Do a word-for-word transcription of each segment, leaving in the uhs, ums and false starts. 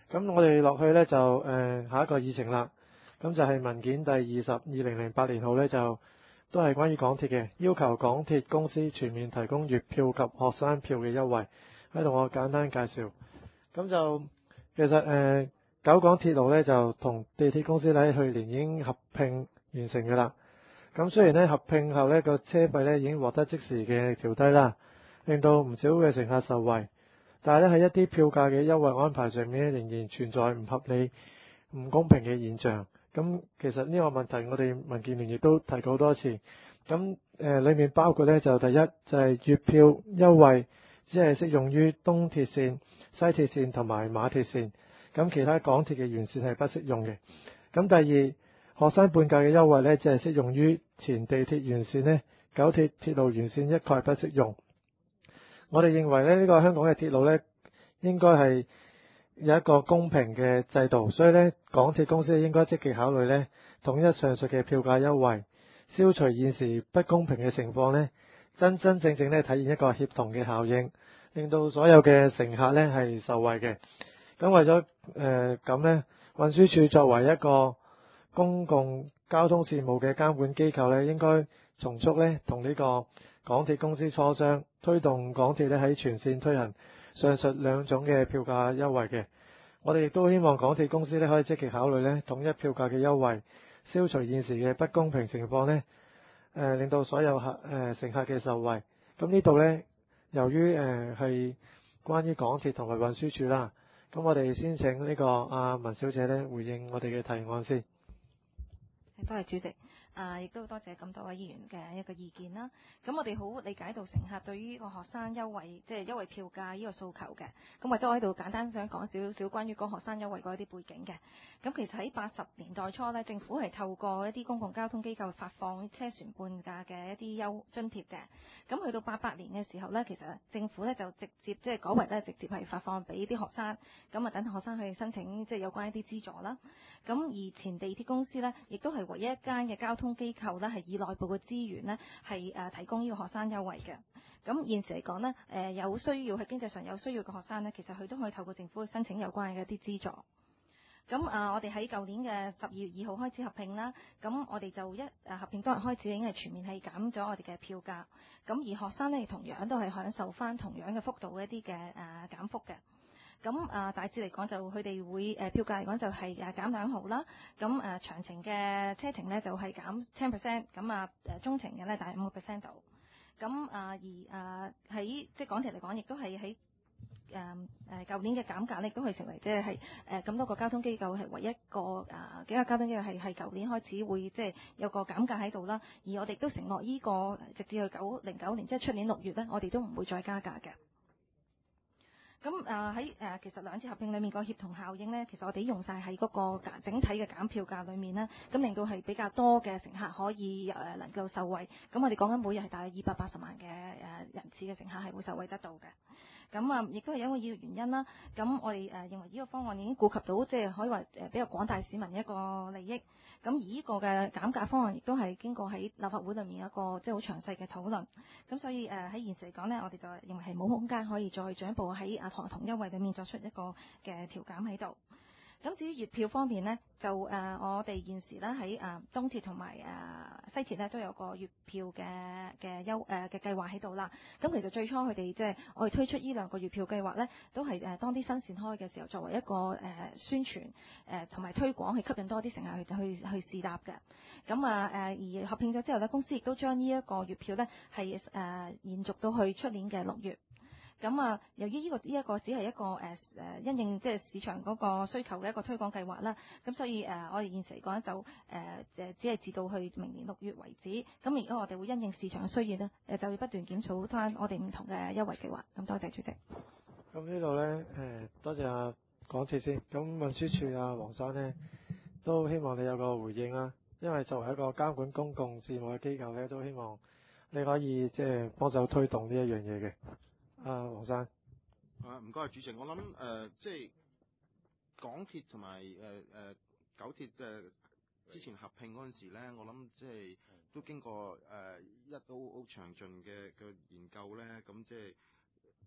咁我哋落去呢，就誒、呃、下一個議程啦。咁就係文件第二十二零零八年號呢，就都係關於港鐵嘅，要求港鐵公司全面提供月票及學生票嘅優惠。喺度我簡單介紹。咁就其實誒、呃、九廣鐵路呢，就同地鐵公司喺去年已經合併完成嘅啦。咁雖然呢，合併後呢個車費呢已經獲得即時嘅調低啦，令到唔少嘅乘客受惠。但係咧，喺一啲票價嘅優惠安排上面仍然存在唔合理、唔公平嘅現象。咁其實呢個問題我哋民建聯亦都提過好多次。咁誒裏面包括呢，就第一就係、是、月票優惠只係適用於東鐵線、西鐵線同埋馬鐵線，咁其他港鐵嘅沿線係不適用嘅。咁第二，學生半價嘅優惠呢，只係適用於前地鐵沿線呢，九鐵鐵路沿線一概不適用。我哋認為咧，呢個香港嘅鐵路呢，應該係有一個公平嘅制度，所以呢，港鐵公司應該積極考慮呢，統一上述嘅票價優惠，消除現時不公平嘅情況呢，真真正正呢，體現一個協同嘅效應，令到所有嘅乘客呢係受惠嘅。咁為咗誒咁呢，運輸署作為一個公共交通事務嘅監管機構呢，應該從速呢同呢個港鐵公司磋商，推動港鐵呢喺全線推行上述兩種嘅票價優惠嘅。我哋亦都希望港鐵公司呢可以積極考慮呢統一票價嘅優惠，消除現時嘅不公平情況呢，誒、呃、令到所有客誒、呃、乘客嘅受惠。咁呢度呢，由於誒係、呃、關於港鐵同埋運輸署啦，咁我哋先請呢、這個阿、啊、文小姐呢回應我哋嘅提案先。 多謝主席，啊，亦都多謝咁多位議員嘅一個意見啦。咁我哋好理解到乘客對於呢個學生優惠，即係優惠票價呢個訴求嘅。咁或者我喺度簡單想講少少關於嗰學生優惠嗰一啲背景嘅。咁其實喺八十年代初呢，政府係透過一啲公共交通機構發放車船半價嘅一啲優津貼嘅。咁去到八八年嘅時候呢，其實政府呢就直接即係改為呢直接係發放俾啲學生，咁啊等學生去申請即係有關一啲資助啦。咁而前地鐵公司呢，亦都係唯一一間嘅交通機構呢，係以內部嘅資源呢，係誒提供呢個學生優惠嘅。咁現時嚟講呢，誒有需要喺經濟上有需要嘅學生呢，其實佢都可以透過政府去申請有關嘅一啲資助。咁啊，我哋喺舊年嘅十二月二號開始合併啦。咁我哋就一誒合併當日開始已經係全面係減咗我哋嘅票價。咁而學生呢，同樣都係享受翻同樣嘅幅度嘅一啲嘅誒減幅嘅。咁啊，大致嚟講就佢哋會誒票價嚟講就係誒減兩毫啦。咁誒長程嘅車程咧就係減 ten percent。咁啊誒中程嘅咧大概五個 percent 度。咁啊而誒喺即係港鐵嚟講，亦都係喺誒誒舊年嘅減價咧，亦都係成為即係係誒咁多個交通機構係唯一一個啊幾個交通機構係係舊年開始會即係有個減價喺度啦。而我哋都承諾呢個直至去九零九年，即係出年六月咧，我哋都唔會再加價嘅。咁啊喺誒其實兩次合併裏面個協同效應呢，其實我哋用晒喺嗰個整體嘅減票價裏面呢，咁令到係比較多嘅乘客可以誒能夠受惠。咁我哋講緊每日係大約二百八十萬嘅誒人次嘅乘客係會受惠得到嘅。咁啊，亦都係因為呢個原因啦。咁我哋誒認為呢個方案已經顧及到即係可以話誒比較廣大市民一個利益。咁而呢個嘅減價方案亦都係經過喺立法會裏面一個即係好詳細嘅討論。咁所以誒喺現時嚟講呢，我哋就認為係冇空間可以再進一步喺啊學童優惠裏面作出一個嘅調減喺度。咁至於月票方面呢，就誒、呃、我哋現時咧喺誒東鐵同埋誒西鐵咧都有個月票嘅嘅優誒嘅計劃喺度啦。咁其實最初佢哋即係我哋推出呢兩個月票計劃咧，都係誒當啲新線開嘅時候，作為一個誒、呃、宣傳誒同埋推廣，去吸引多啲乘客去去去試搭嘅。咁啊誒而合併咗之後咧，公司亦都將呢一個月票咧係誒延續到去出年嘅六月。咁啊，由於呢、這個呢一、這個只係一個誒誒、呃、因應即係市場嗰個需求嘅一個推廣計劃啦，咁所以誒、呃、我哋現時嚟講就誒誒、呃、只係至到去明年六月為止。咁如果我哋會因應市場嘅需要咧，誒就會不斷檢討翻我哋唔同嘅優惠計劃。咁多謝主席。 咁呢度咧誒多謝阿港鐵先。咁運輸署阿黃生咧都希望你有個回應啦，因為作為一個監管公共事務嘅機構咧，都希望你可以即係幫手推動呢一樣嘢嘅。啊，黃生。 啊，唔該，主席。我諗誒、呃，即係港鐵同埋誒誒九鐵誒、呃、之前合併嗰陣時咧，我諗即係都經過誒、呃、一都好詳盡嘅嘅研究咧，咁即係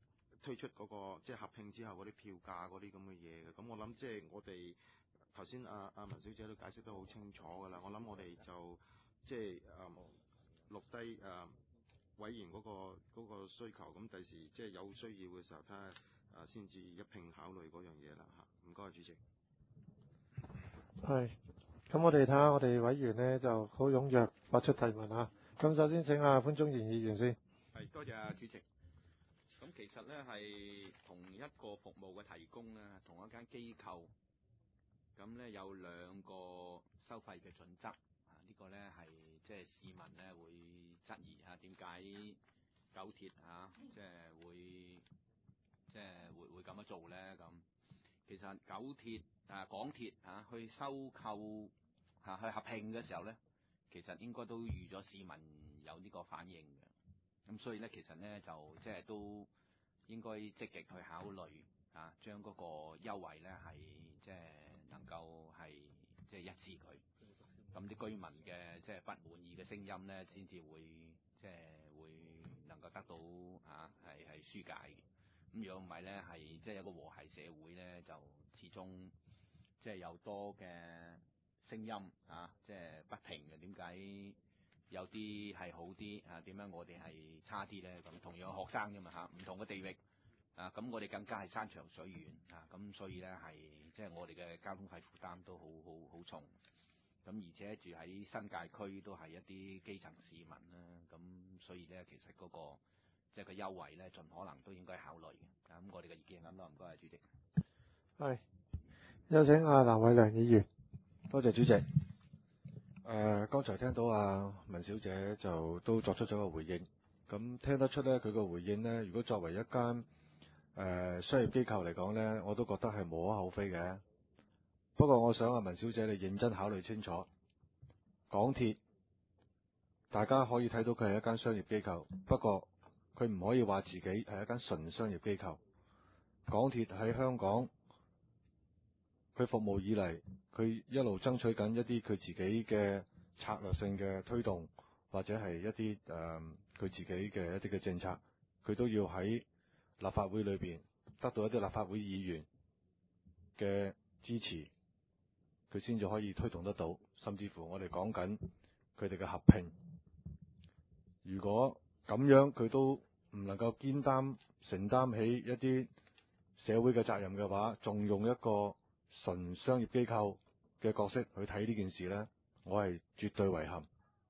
推出嗰、個即係合併之後嗰啲票價嗰啲咁嘅嘢嘅。咁我諗即係我哋頭先阿阿文小姐都解釋得好清楚㗎啦。我諗我哋就即係誒錄低誒委員嗰、個嗰、個需求，咁第時即係有需要嘅時候睇下誒先至一併考慮嗰樣嘢啦嚇。唔該，主席。 係。咁我哋睇下我哋委員呢就好踴躍發出提問啊。咁首先請阿潘宗賢議員先。 係，多謝啊主席。咁其實咧係同一個服務嘅提供咧，同一間機構，咁咧有兩個收費嘅準則啊。呢個咧係即係市民咧會質疑下點解九鐵啊，即係會即係會會咁樣做咧咁。其實九鐵啊、港鐵啊去收購啊去合併嘅時候咧，其實應該都預咗市民有呢個反應嘅。咁所以咧，其實咧就即係都應該積極去考慮啊，將嗰個優惠咧係即係能夠係即係一致佢。咁啲居民嘅即係不滿意嘅聲音咧，先至會即係會能夠得到啊係係疏解嘅。咁如果唔係咧，係即係一個和諧社會咧，就始終即係有多嘅聲音啊，即係不平嘅。點解有啲係好啲啊？點解我哋係差啲咧？咁同樣學生啫嘛嚇，唔同嘅地域啊，咁我哋更加係山長水遠啊，咁所以咧係即係我哋嘅交通費負擔都好好好重。咁而且住喺新界區都係一啲基層市民啦，咁所以咧其實嗰個即係個優惠咧，盡可能都應該考慮嘅。咁我哋嘅意見咁多，唔該，主席。 係，有請阿藍偉良議員。 多謝主席。誒、呃，剛才聽到阿文小姐就都作出咗個回應，咁聽得出咧，佢個回應咧，如果作為一間誒、呃、商業機構嚟講咧，我都覺得係無可厚非嘅。不過我想阿文小姐你認真考慮清楚，港鐵大家可以睇到佢係一間商業機構，不過佢唔可以話自己係一間純商業機構。港鐵喺香港，佢服務以嚟，佢一路爭取緊一啲佢自己嘅策略性嘅推動，或者係一啲誒佢自己嘅一啲嘅政策，佢都要喺立法會裏邊得到一啲立法會議員嘅支持，佢先至可以推動得到。甚至乎我哋講緊佢哋嘅合併，如果咁樣佢都唔能夠肩擔承擔起一啲社會嘅責任嘅話，仲用一個純商業機構嘅角色去睇呢件事呢，我係絕對遺憾。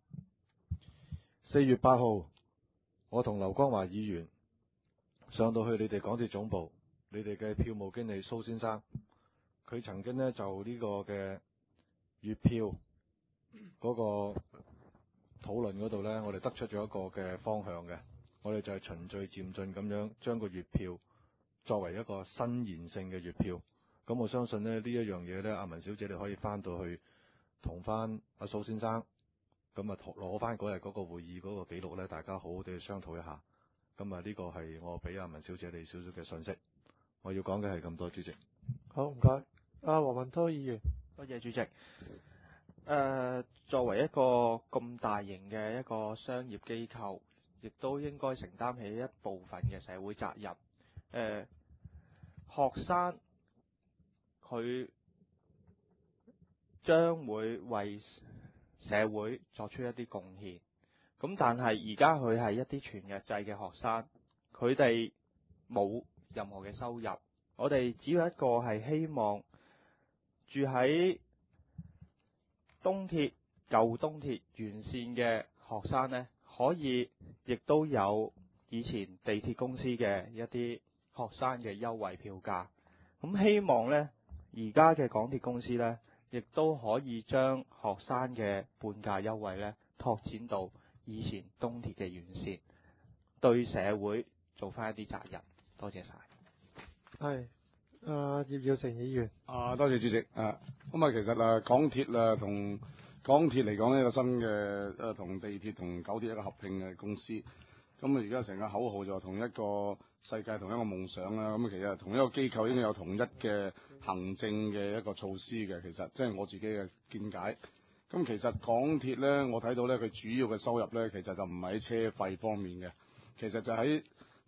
四月八號，我同劉光華議員上到去你哋港鐵總部，你哋嘅票務經理蘇先生，佢曾經呢就呢個嘅月票嗰個討論嗰度呢，我哋得出咗一個嘅方向嘅，我哋就係循序漸進咁樣將個月票作為一個伸延性嘅月票。咁我相信呢呢一樣嘢呢，阿文小姐你可以翻到去同翻阿蘇先生，咁啊攞翻嗰日嗰個會議嗰個記錄呢，大家好好地去商討一下。咁啊呢個係我俾阿文小姐你少少嘅信息。我要講嘅係咁多，主席。 好，唔該。阿黃文濤議員。 多謝主席。誒、呃，作為一個咁大型嘅一個商業機構，亦都應該承擔起一部分嘅社會責任。誒、呃，學生佢將會為社會作出一啲貢獻。咁但係而家佢係一啲全日制嘅學生，佢哋冇任何嘅收入。我哋只要一個係希望住喺東鐵舊東鐵沿線嘅學生呢，可以亦都有以前地鐵公司嘅一啲學生嘅優惠票價。咁希望呢，而家嘅港鐵公司呢，亦都可以將學生嘅半價優惠呢拓展到以前東鐵嘅沿線，對社會做翻一啲責任。多謝晒。 係，啊葉耀成議員。 啊，多謝主席。啊，咁啊，其實啊，港鐵啊同港鐵嚟講呢，一個新嘅誒同地鐵同九鐵一個合併嘅公司。咁啊，而家成個口號就同一個世界同一個夢想啦。咁其實同一個機構應該有同一嘅行政嘅一個措施嘅。其實即係我自己嘅見解。咁其實港鐵咧，我睇到咧，佢主要嘅收入咧，其實就唔係喺車費方面嘅，其實就喺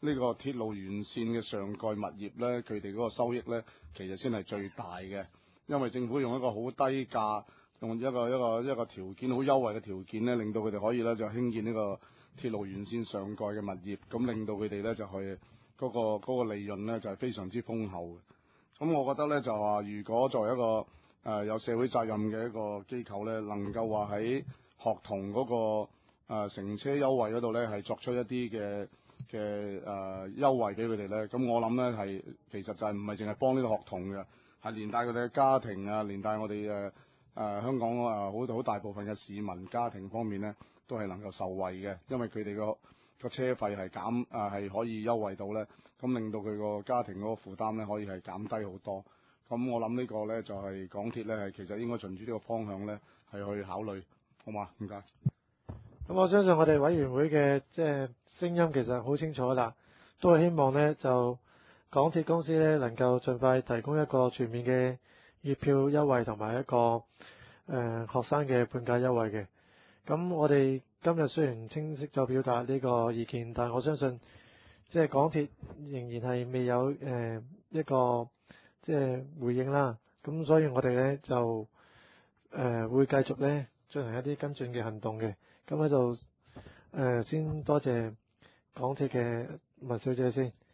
呢個鐵路沿線嘅上蓋物業呢，佢哋嗰個收益呢，其實先係最大嘅，因為政府用一個好低價，用一個一個一個條件好優惠嘅條件呢，令到佢哋可以呢就興建呢個鐵路沿線上蓋嘅物業，咁令到佢哋呢就係嗰個嗰個利潤呢就係非常之豐厚嘅。咁我覺得呢，就話，如果作為一個誒、呃、有社會責任嘅一個機構呢，能夠話喺學童嗰、那個誒、呃、乘車優惠嗰度呢，係作出一啲嘅嘅誒優惠俾佢哋呢。咁我諗呢，係其實就係唔係淨係幫呢個學童嘅，係連帶佢哋嘅家庭啊，連帶我哋誒誒香港啊好好大部分嘅市民家庭方面呢，都係能夠受惠嘅，因為佢哋個個車費係減啊係可以優惠到呢，咁令到佢個家庭嗰個負擔呢，可以係減低好多。咁我諗呢個呢，就係、是、港鐵呢，係其實應該循住呢個方向呢，係去考慮，好嘛？唔該。 咁我相信我哋委員會嘅即係聲音其實好清楚啦，都係希望呢，就港鐵公司呢，能夠盡快提供一個全面嘅月票優惠同埋一個誒、呃、學生嘅半價優惠嘅。咁我哋今日雖然清晰咗表達呢個意見，但我相信即係港鐵仍然係未有誒、呃、一個即係回應啦。咁所以我哋呢，就誒、呃、會繼續呢進行一啲跟進嘅行動嘅。咁喺度誒先多謝港鐵嘅文小姐先。